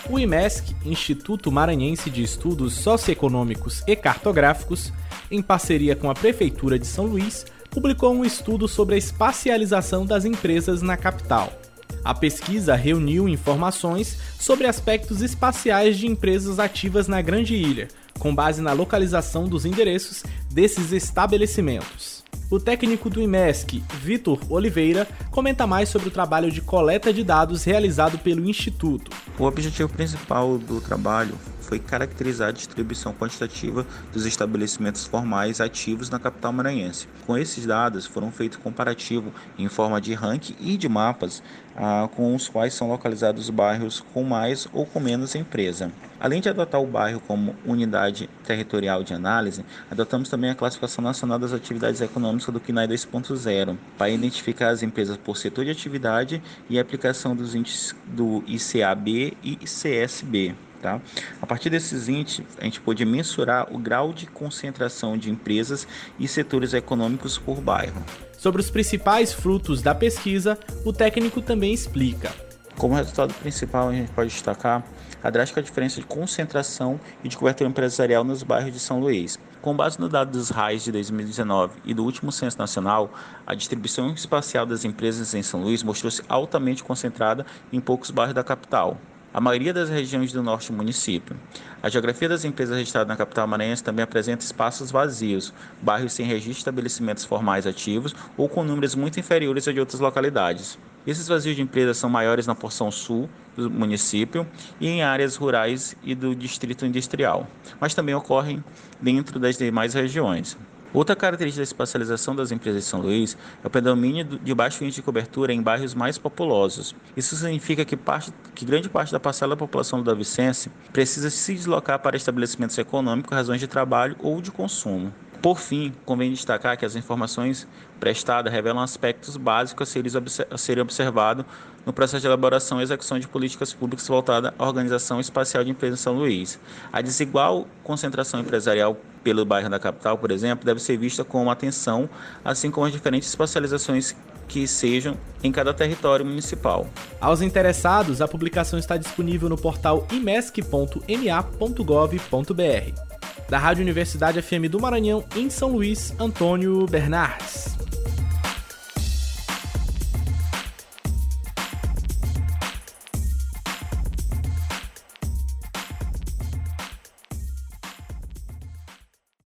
O IMESC, Instituto Maranhense de Estudos Socioeconômicos e Cartográficos, em parceria com a Prefeitura de São Luís, publicou um estudo sobre a espacialização das empresas na capital. A pesquisa reuniu informações sobre aspectos espaciais de empresas ativas na Grande Ilha, com base na localização dos endereços desses estabelecimentos. O técnico do IMESC, Vitor Oliveira, comenta mais sobre o trabalho de coleta de dados realizado pelo Instituto. O objetivo principal do trabalho foi caracterizar a distribuição quantitativa dos estabelecimentos formais ativos na capital maranhense. Com esses dados, foram feitos comparativo em forma de ranking e de mapas com os quais são localizados bairros com mais ou com menos empresa. Além de adotar o bairro como unidade territorial de análise, adotamos também a classificação nacional das atividades econômicas do CNAE 2.0, para identificar as empresas por setor de atividade e a aplicação dos índices do ICAB e ICSB. Tá? A partir desses índices, a gente pôde mensurar o grau de concentração de empresas e setores econômicos por bairro. Sobre os principais frutos da pesquisa, o técnico também explica. Como resultado principal, a gente pode destacar a drástica diferença de concentração e de cobertura empresarial nos bairros de São Luís. Com base no dado dos RAIs de 2019 e do último Censo Nacional, a distribuição espacial das empresas em São Luís mostrou-se altamente concentrada em poucos bairros da capital. A maioria das regiões do norte do município. A geografia das empresas registradas na capital maranhense também apresenta espaços vazios, bairros sem registro de estabelecimentos formais ativos ou com números muito inferiores a de outras localidades. Esses vazios de empresas são maiores na porção sul do município e em áreas rurais e do distrito industrial, mas também ocorrem dentro das demais regiões. Outra característica da espacialização das empresas de São Luís é o predomínio de baixo índice de cobertura em bairros mais populosos. Isso significa que grande parte da parcela da população ludovicense precisa se deslocar para estabelecimentos econômicos, razões de trabalho ou de consumo. Por fim, convém destacar que as informações prestadas revelam aspectos básicos a serem observados no processo de elaboração e execução de políticas públicas voltadas à organização espacial de empresas em São Luís. A desigual concentração empresarial pelo bairro da capital, por exemplo, deve ser vista com atenção, assim como as diferentes espacializações que sejam em cada território municipal. Aos interessados, a publicação está disponível no portal imesc.ma.gov.br. Da Rádio Universidade FM do Maranhão, em São Luís, Antônio Bernardes.